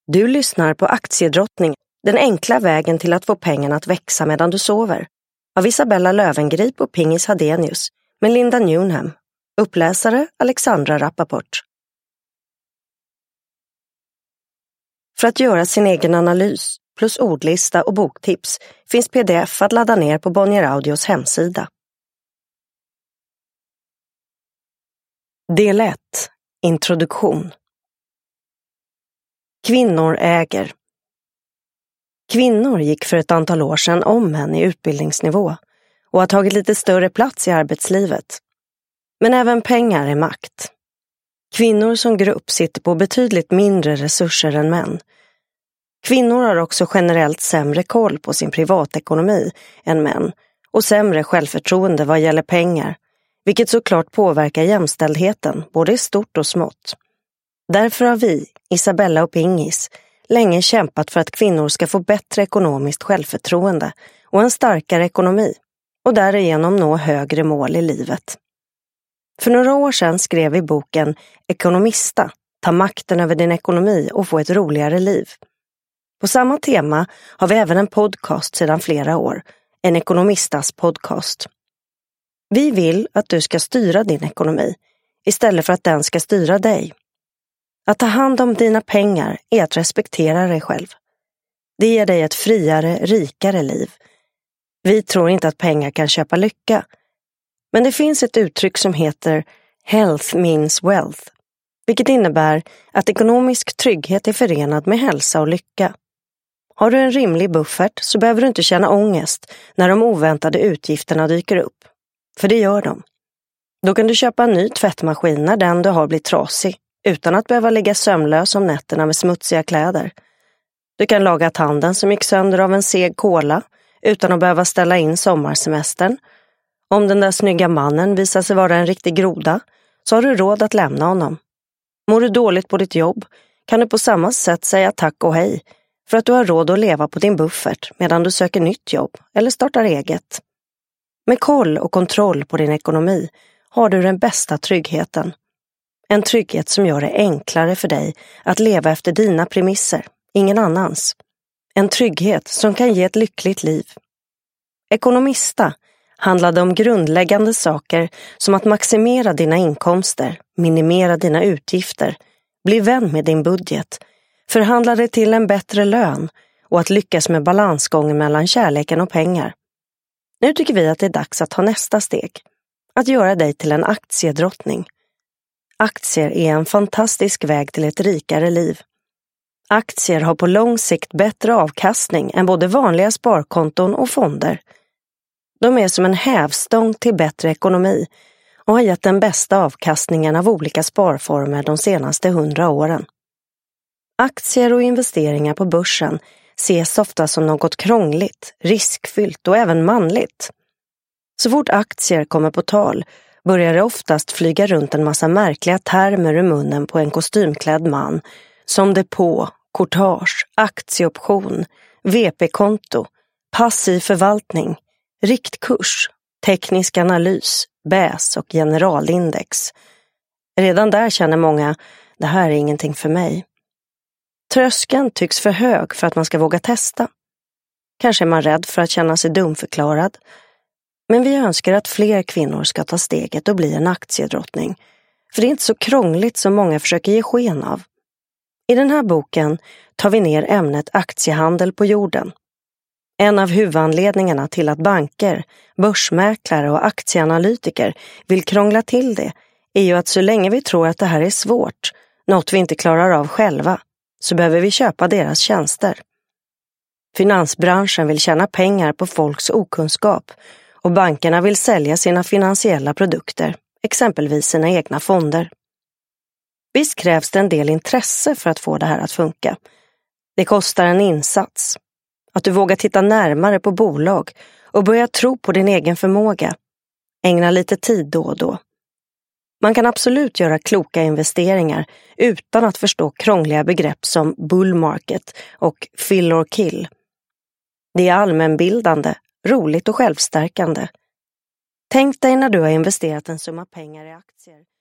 Du lyssnar på Aktiedrottning, den enkla vägen till att få pengarna att växa medan du sover. Av Isabella Löwengrip och Pingis Hadenius med Linda Newnham. Uppläsare Alexandra Rappaport. För att göra sin egen analys, plus ordlista och boktips, finns pdf att ladda ner på Bonnier Audios hemsida. Del 1. Introduktion. Kvinnor äger. Kvinnor gick för ett antal år sedan om män i utbildningsnivå och har tagit lite större plats i arbetslivet. Men även pengar är makt. Kvinnor som grupp sitter på betydligt mindre resurser än män. Kvinnor har också generellt sämre koll på sin privatekonomi än män och sämre självförtroende vad gäller pengar, vilket såklart påverkar jämställdheten både i stort och smått. Därför har vi, Isabella och Pingis, länge kämpat för att kvinnor ska få bättre ekonomiskt självförtroende och en starkare ekonomi och därigenom nå högre mål i livet. För några år sedan skrev vi boken Ekonomista, ta makten över din ekonomi och få ett roligare liv. På samma tema har vi även en podcast sedan flera år, en ekonomistas podcast. Vi vill att du ska styra din ekonomi istället för att den ska styra dig. Att ta hand om dina pengar är att respektera dig själv. Det ger dig ett friare, rikare liv. Vi tror inte att pengar kan köpa lycka. Men det finns ett uttryck som heter health means wealth, vilket innebär att ekonomisk trygghet är förenad med hälsa och lycka. Har du en rimlig buffert så behöver du inte känna ångest när de oväntade utgifterna dyker upp. För det gör de. Då kan du köpa en ny tvättmaskin när den du har blir trasig, utan att behöva ligga sömnlös om nätterna med smutsiga kläder. Du kan laga tanden som gick sönder av en seg kola, utan att behöva ställa in sommarsemestern. Om den där snygga mannen visar sig vara en riktig groda, så har du råd att lämna honom. Mår du dåligt på ditt jobb, kan du på samma sätt säga tack och hej, för att du har råd att leva på din buffert medan du söker nytt jobb eller startar eget. Med koll och kontroll på din ekonomi har du den bästa tryggheten. En trygghet som gör det enklare för dig att leva efter dina premisser, ingen annans. En trygghet som kan ge ett lyckligt liv. Ekonomista handlade om grundläggande saker som att maximera dina inkomster, minimera dina utgifter, bli vän med din budget, förhandla dig till en bättre lön och att lyckas med balansgången mellan kärleken och pengar. Nu tycker vi att det är dags att ta nästa steg, att göra dig till en aktiedrottning. Aktier är en fantastisk väg till ett rikare liv. Aktier har på lång sikt bättre avkastning än både vanliga sparkonton och fonder. De är som en hävstång till bättre ekonomi och har gett den bästa avkastningen av olika sparformer de senaste 100 åren. Aktier och investeringar på börsen ses ofta som något krångligt, riskfyllt och även manligt. Så fort aktier kommer på tal börjar det oftast flyga runt en massa märkliga termer ur munnen på en kostymklädd man, som depå, courtage, aktieoption, VP-konto, passiv förvaltning, riktkurs, teknisk analys, BÄS och generalindex. Redan där känner många, det här är ingenting för mig. Tröskeln tycks för hög för att man ska våga testa. Kanske är man rädd för att känna sig dumförklarad. Men vi önskar att fler kvinnor ska ta steget och bli en aktiedrottning. För det är inte så krångligt som många försöker ge sken av. I den här boken tar vi ner ämnet aktiehandel på jorden. En av huvudanledningarna till att banker, börsmäklare och aktieanalytiker vill krångla till det är ju att så länge vi tror att det här är svårt, något vi inte klarar av själva, så behöver vi köpa deras tjänster. Finansbranschen vill tjäna pengar på folks okunskap och bankerna vill sälja sina finansiella produkter, exempelvis sina egna fonder. Visst krävs det en del intresse för att få det här att funka. Det kostar en insats. Att du vågar titta närmare på bolag och börja tro på din egen förmåga. Ägna lite tid då och då. Man kan absolut göra kloka investeringar utan att förstå krångliga begrepp som bull market och fill or kill. Det är allmänbildande, roligt och självstärkande. Tänk dig när du har investerat en summa pengar i aktier